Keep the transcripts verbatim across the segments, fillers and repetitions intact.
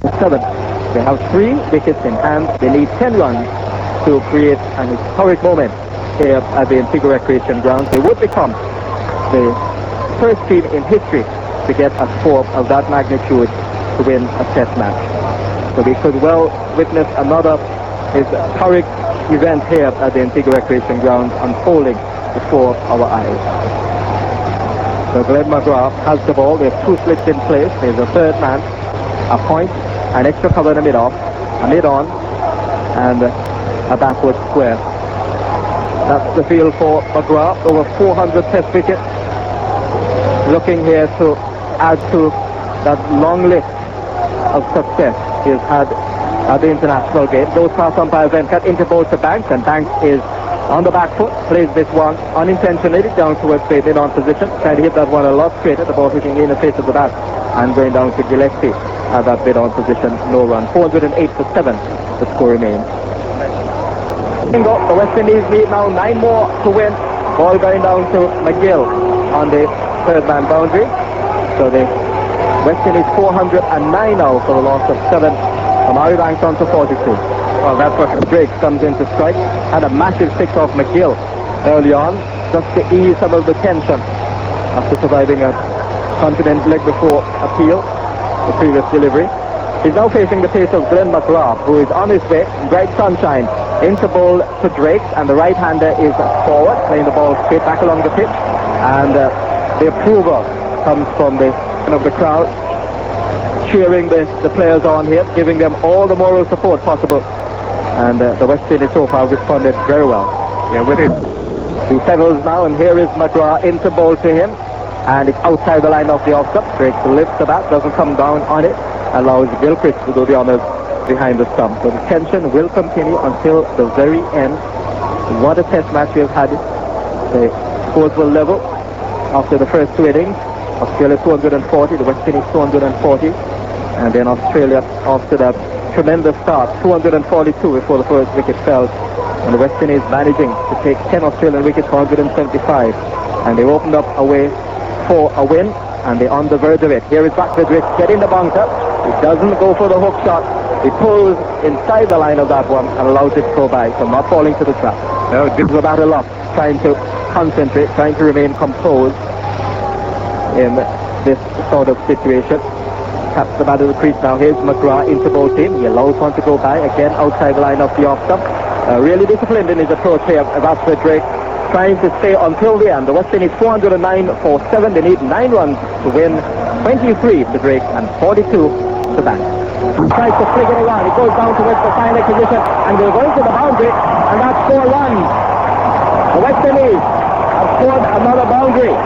seven. They have three wickets in hand. They need ten runs to create an historic moment here at the Antigua Recreation Grounds. They would become the first team in history to get a score of that magnitude to win a test match. So we could well witness another historic event here at the Antigua Recreation Grounds unfolding before our eyes. So Glenn McGrath has the ball. There's two splits in place. There's a third man, a point, an extra cover in the mid-off, a mid-on, and a backward square. That's the field for McGrath. Over four hundred test wickets. Looking here to add to that long list of success he has had at the international game. Those pass on by Venkat into both to Banks, and Banks is on the back foot, plays this one unintentionally down towards the mid-on position. Tried to hit that one a lot straighter, the ball hitting in the face of the bat and going down to Gillespie at that mid-on position. No run. four hundred eight for seven, the score remains. Bingo, the West Indies need now nine more to win. Ball going down to McGill on the third man boundary. So the West Indies four hundred nine now for the loss of seven. Omari Banks on to forty-two. Well, that's what Drake comes in to strike. Had a massive six off McGill early on, just to ease some of the tension after surviving a confident leg before appeal, the previous delivery. He's now facing the pace of Glenn McGrath, who is on his way, bright sunshine, into bowl to Drake, and the right-hander is forward, playing the ball straight back along the pitch, and uh, the approval comes from the, of the crowd, cheering the, the players on here, giving them all the moral support possible. And uh, the West Indies so far responded very well. Yeah, with it. He settles now, and here is McGrath into bowl to him. And it's outside the line of the off-stump. Drake lifts the bat, doesn't come down on it, allows Gilchrist to do the honors behind the stump. So the tension will continue until the very end. What a test match we have had. The scores were level after the first two innings. Australia two hundred forty, the West Indies two hundred forty. And then Australia, after that tremendous start, two hundred forty-two before the first wicket fell. And the West Indies managing to take ten Australian wickets for one hundred seventy-five. And they opened up a way for a win, and they're on the verge of it. Here is Drake getting the bunker. He doesn't go for the hook shot. He pulls inside the line of that one and allows it to go by, so not falling to the trap. No, this is a battle up, trying to concentrate, trying to remain composed in this sort of situation. Taps the bat of the crease now. Here's McGrath into both team. He allows one to go by, again outside the line of the off-stump. Uh, really disciplined in his approach here. Vasquez Drake trying to stay until the end. The West Indies four hundred nine for seven. They need nine runs to win. twenty-three to Drake and forty-two to Banks. He tries to flick it around. It goes down towards the final position, and they're going to the boundary, and that's four runs. The West Indies have scored another boundary.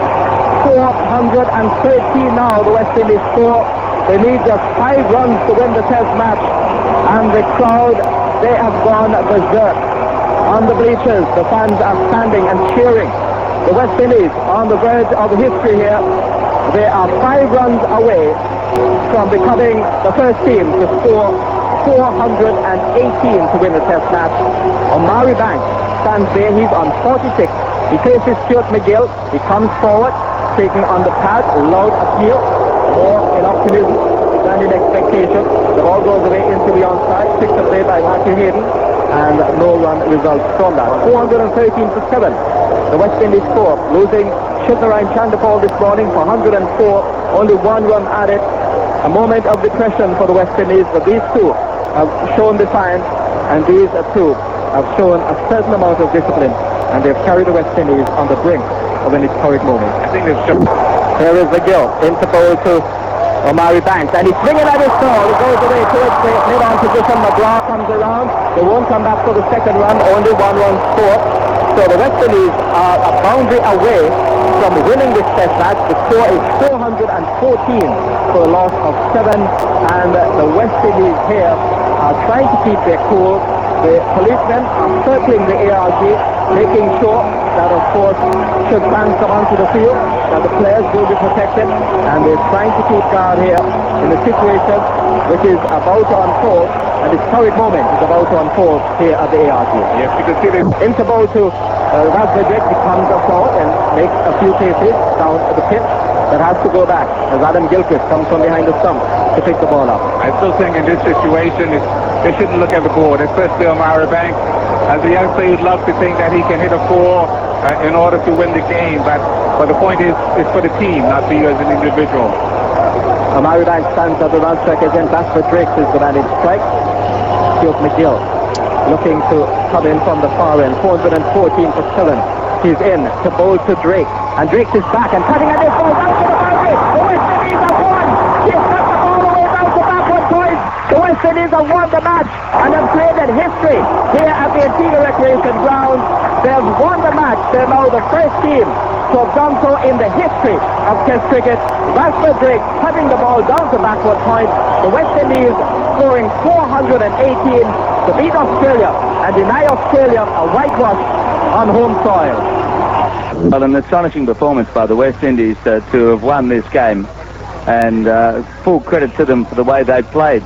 four hundred thirteen now, the West Indies score. They need just five runs to win the test match, and the crowd, they have gone berserk. On the bleachers, the fans are standing and cheering. The West Indies on the verge of history here. They are five runs away from becoming the first team to score four hundred eighteen to win the test match. Omari Banks stands there. He's on forty-six. He faces Stuart McGill. He comes forward, taking on the pad, loud appeal, more in optimism than in expectation. The ball goes away into the onside, picked up there by Matthew Hayden, and no run results from that. four hundred thirteen to seven. The West Indies score, losing Shivnarine Chandapal this morning for one hundred four, only one run added. A moment of depression for the West Indies, but these two have shown defiance, and these two have shown a certain amount of discipline, and they've carried the West Indies on the brink of an historic moment. I think it's just... Here is McGill, into bowl to Omari Banks, and he's swinging at his stall. He goes away towards the mid-on position. McGrath comes around. They won't come back for the second run, only one run score. So the West Indies are a boundary away from winning this test match. The score is four hundred fourteen for a loss of seven, and the West Indies here are trying to keep their cool. The policemen are circling the A R G, making sure that, of course, should fans come onto the field, that the players will be protected, and they're trying to keep guard here in a situation which is about to unfold. An historic moment is about to unfold here at the A R G. Yes, you can see this. Into bowl to uh, Vasquez Drake. He comes up forward and makes a few paces down the pitch that has to go back as Adam Gilchrist comes from behind the stump. to pick the ball up. I still think in this situation, it, they shouldn't look at the board, especially Omari Banks. As a youngster, you'd love to think that he can hit a four uh, in order to win the game, but, but the point is, it's for the team, not for you as an individual. Omari Banks stands at the run track again. Basford Drakes is the man in strike. Stuart McGill looking to come in from the far end. four hundred fourteen for Killen. He's in to bowl to Drake. And Drake is back and cutting at this ball down to the boundary. The West Indies have won. He's cut the ball away down to backward point. The West Indies have won the match and have created history here at the Antigua Recreation Ground. They have won the match. They're now the first team to have done so in the history of Test cricket. Basford Drake cutting the ball down to backward point. The West Indies scoring four hundred eighteen to beat Australia and deny Australia a whitewash on home soil. Well, an astonishing performance by the West Indies uh, to have won this game, and uh, full credit to them for the way they played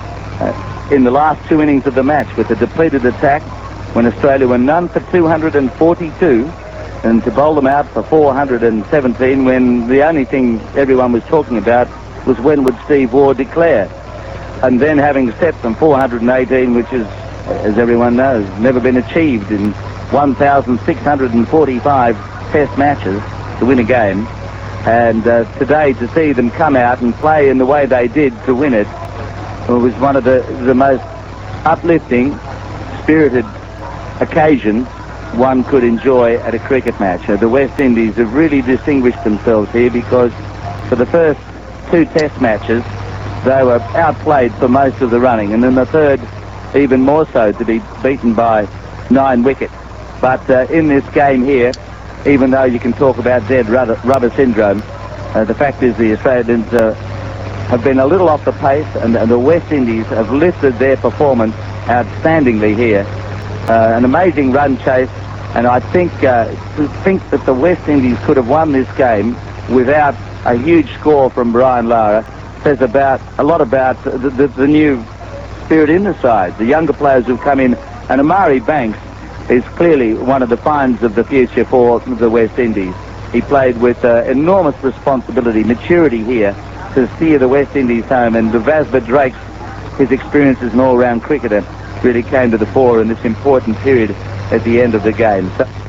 uh, in the last two innings of the match with a depleted attack when Australia were none for two hundred forty-two, and to bowl them out for four hundred seventeen when the only thing everyone was talking about was when would Steve Waugh declare. And then having set them four hundred eighteen, which is, as everyone knows, never been achieved in one thousand six hundred forty-five test matches to win a game. And uh, today to see them come out and play in the way they did to win it, it was one of the, the most uplifting, spirited occasions one could enjoy at a cricket match. Uh, the West Indies have really distinguished themselves here because for the first two test matches they were outplayed for most of the running, and in the third even more so, to be beaten by nine wickets. But uh, in this game here, even though you can talk about dead rubber, rubber syndrome, uh, the fact is the Australians uh, have been a little off the pace, and, and the West Indies have lifted their performance outstandingly here. Uh, an amazing run chase, and I think uh, to think that the West Indies could have won this game without a huge score from Brian Lara says about a lot about the, the, the new spirit in the side, the younger players who've come in, and Omari Banks is clearly one of the finds of the future for the West Indies. He played with uh, enormous responsibility, maturity here to steer the West Indies home, and the Basford Drakes, his experience as an all-round cricketer, really came to the fore in this important period at the end of the game. So